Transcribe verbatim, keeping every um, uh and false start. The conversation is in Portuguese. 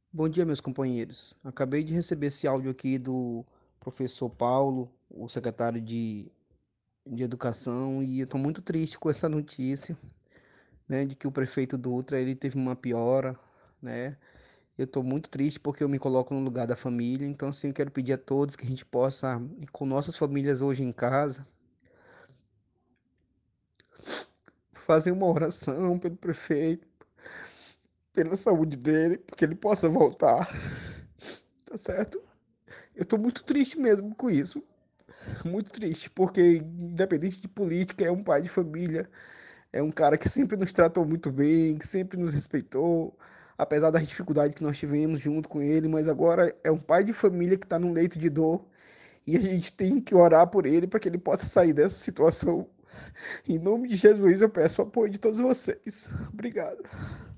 Bom dia, meus companheiros. Acabei de receber esse áudio aqui do professor Paulo, o secretário de, de Educação, e eu estou muito triste com essa notícia, né, de que o prefeito Dutra ele teve uma piora, né? Eu estou muito triste porque eu me coloco no lugar da família, então assim, eu quero pedir a todos que a gente possa, ir com nossas famílias hoje em casa, fazer uma oração pelo prefeito, pela saúde dele, porque ele possa voltar, tá certo? Eu estou muito triste mesmo com isso. Muito triste, porque independente de política, é um pai de família, é um cara que sempre nos tratou muito bem, que sempre nos respeitou, apesar das dificuldades que nós tivemos junto com ele, mas agora é um pai de família que está num leito de dor e a gente tem que orar por ele para que ele possa sair dessa situação. Em nome de Jesus, eu peço o apoio de todos vocês. Obrigado.